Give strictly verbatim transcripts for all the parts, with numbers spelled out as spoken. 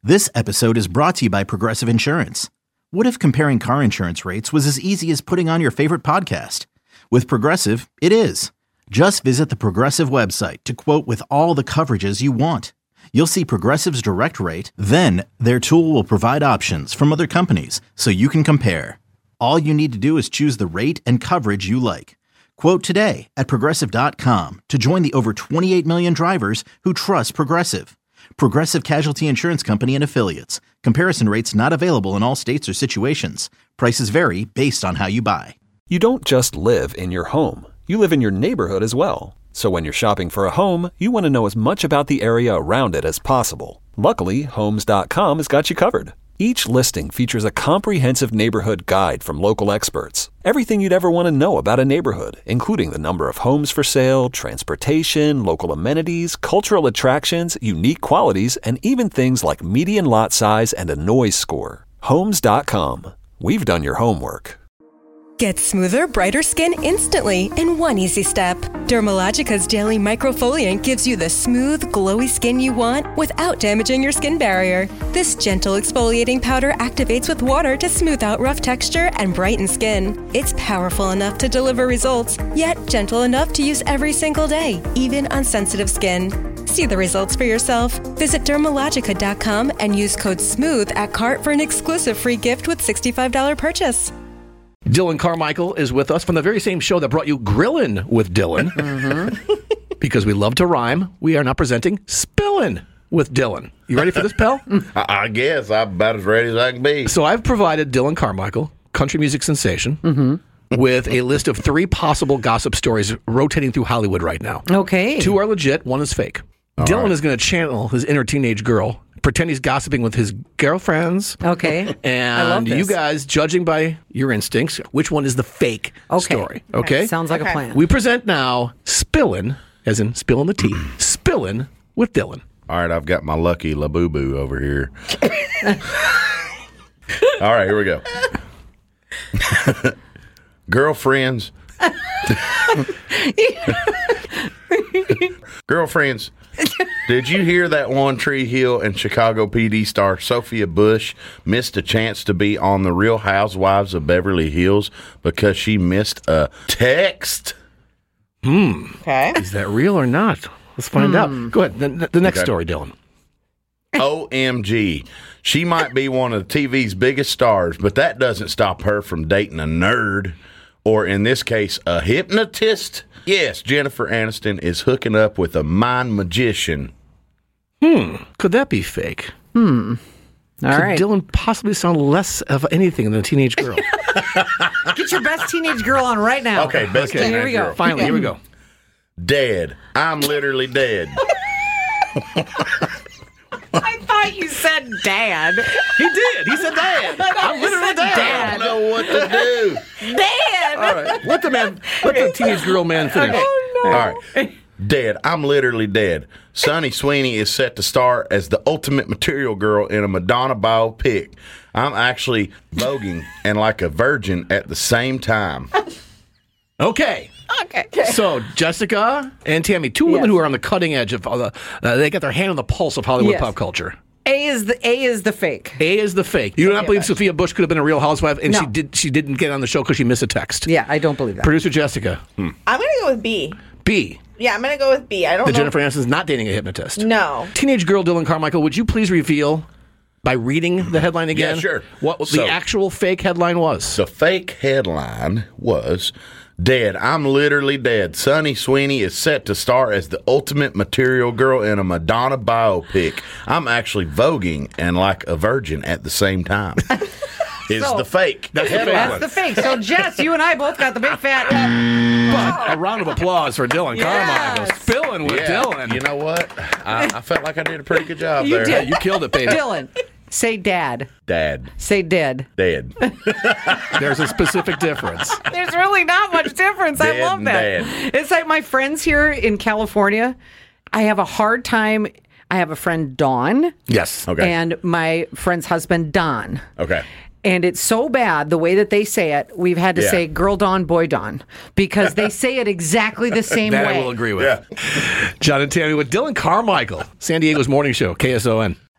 This episode is brought to you by Progressive Insurance. What if comparing car insurance rates was as easy as putting on your favorite podcast? With Progressive, it is. Just visit the Progressive website to quote with all the coverages you want. You'll see Progressive's direct rate, then their tool will provide options from other companies so you can compare. All you need to do is choose the rate and coverage you like. Quote today at Progressive dot com to join the over twenty-eight million drivers who trust Progressive. Progressive Casualty Insurance Company and Affiliates. Comparison rates not available in all states or situations. Prices vary based on how you buy. You don't just live in your home. You live in your neighborhood as well. So when you're shopping for a home, you want to know as much about the area around it as possible. Luckily, Homes dot com has got you covered. Each listing features a comprehensive neighborhood guide from local experts. Everything you'd ever want to know about a neighborhood, including the number of homes for sale, transportation, local amenities, cultural attractions, unique qualities, and even things like median lot size and a noise score. Homes dot com. We've done your homework. Get smoother, brighter skin instantly in one easy step. Dermalogica's Daily Microfoliant gives you the smooth, glowy skin you want without damaging your skin barrier. This gentle exfoliating powder activates with water to smooth out rough texture and brighten skin. It's powerful enough to deliver results, yet gentle enough to use every single day, even on sensitive skin. See the results for yourself. Visit Dermalogica dot com and use code SMOOTH at cart for an exclusive free gift with sixty-five dollars purchase. Dylan Carmichael is with us from the very same show that brought you Grillin' with Dylan. Mm-hmm. Because we love to rhyme, we are now presenting Spillin' with Dylan. You ready for this, pal? I guess. I'm about as ready as I can be. So I've provided Dylan Carmichael, country music sensation, mm-hmm. with a list of three possible gossip stories rotating through Hollywood right now. Okay. Two are legit, one is fake. All Dylan right. is going to channel his inner teenage girl, pretend he's gossiping with his girlfriends. Okay. And I love this. You guys, judging by your instincts, which one is the fake okay. story. Okay? Sounds like okay. a plan. We present now Spillin', as in spilling the tea, Spillin' with Dylan. All right, I've got my lucky LaBoo-Boo over here. All right, here we go. Girlfriends. Girlfriends, did you hear that One Tree Hill and Chicago P D star Sophia Bush missed a chance to be on The Real Housewives of Beverly Hills because she missed a text? Hmm. Okay. Is that real or not? Let's find Hmm. out. Go ahead. The, the next Okay. story, Dylan. O M G. She might be one of T V's biggest stars, but that doesn't stop her from dating a nerd, or in this case, a hypnotist. Yes, Jennifer Aniston is hooking up with a mind magician. Hmm. Could that be fake? Hmm. All Could right. Dylan possibly sound less of anything than a teenage girl? Get your best teenage girl on right now. Okay, best Okay, teenage here we go. girl. Finally, here we go. Dead. I'm literally dead. I thought you said dad. He did. He said dad. I'm literally dad. I don't know what to do. Dad. All right. Let the man, let the teenage girl man finish. Oh, no. All right. Dead. I'm literally dead. Sonny Sweeney is set to star as the ultimate material girl in a Madonna biopic. I'm actually voguing and like a virgin at the same time. Okay. Okay. So, Jessica and Tammy, two women Yes. who are on the cutting edge of, uh, uh, they got their hand on the pulse of Hollywood Yes. pop culture. A is the A is the fake. A is the fake. You do not believe Sophia Bush could have been a real housewife, and No. she did. She didn't get on the show because she missed a text. Yeah, I don't believe that. Producer Jessica. Hmm. I'm going to go with B. B. Yeah, I'm going to go with B. I don't The know. Jennifer Aniston's not dating a hypnotist. No. Teenage girl Dylan Carmichael, would you please reveal by reading the headline again? Yeah, sure. What So- the actual fake headline was? The fake headline was, Dead. I'm literally dead. Sonny Sweeney is set to star as the ultimate material girl in a Madonna biopic. I'm actually voguing and like a virgin at the same time. Is So- the fake. That's the fake That's one. the fake. So, Jess, you and I both got the big fat. But a round of applause for Dylan Carmichael. Yes. Spilling with Yeah, Dylan. you know what? I, I felt like I did a pretty good job You there. did. You killed it, baby. Dylan, say dad. Dad. Say dead. Dead. There's a specific difference. There's really not much difference. I Dead love and that. dead. It's like my friends here in California. I have a hard time. I have a friend, Dawn. Yes. Okay. And my friend's husband, Don. Okay. And it's so bad, the way that they say it, we've had to Yeah. say girl Dawn, boy Dawn, because they say it exactly the same That way. I will agree with. Yeah. John and Tammy with Dylan Carmichael, San Diego's morning show, K S O N.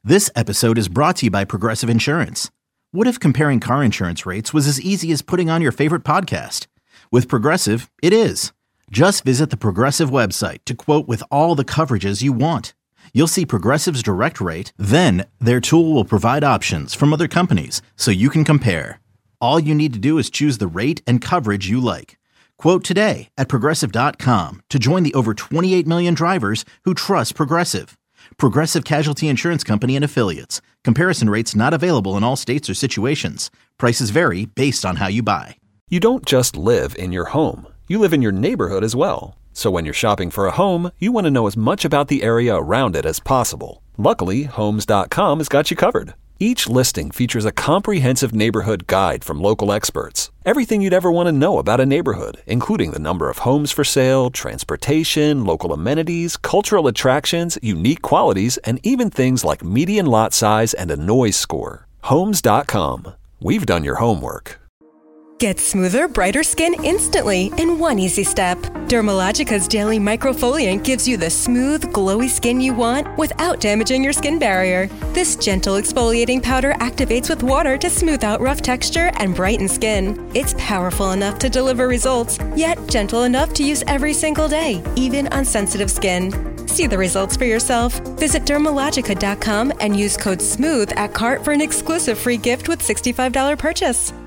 This episode is brought to you by Progressive Insurance. What if comparing car insurance rates was as easy as putting on your favorite podcast? With Progressive, it is. Just visit the Progressive website to quote with all the coverages you want. You'll see Progressive's direct rate, then their tool will provide options from other companies so you can compare. All you need to do is choose the rate and coverage you like. Quote today at progressive dot com to join the over twenty-eight million drivers who trust Progressive. Progressive Casualty Insurance Company and Affiliates. Comparison rates not available in all states or situations. Prices vary based on how you buy. You don't just live in your home. You live in your neighborhood as well. So when you're shopping for a home, you want to know as much about the area around it as possible. Luckily, Homes dot com has got you covered. Each listing features a comprehensive neighborhood guide from local experts. Everything you'd ever want to know about a neighborhood, including the number of homes for sale, transportation, local amenities, cultural attractions, unique qualities, and even things like median lot size and a noise score. Homes dot com. We've done your homework. Get smoother, brighter skin instantly in one easy step. Dermalogica's Daily Microfoliant gives you the smooth, glowy skin you want without damaging your skin barrier. This gentle exfoliating powder activates with water to smooth out rough texture and brighten skin. It's powerful enough to deliver results, yet gentle enough to use every single day, even on sensitive skin. See the results for yourself. Visit dermalogica dot com and use code SMOOTH at cart for an exclusive free gift with sixty-five dollars purchase.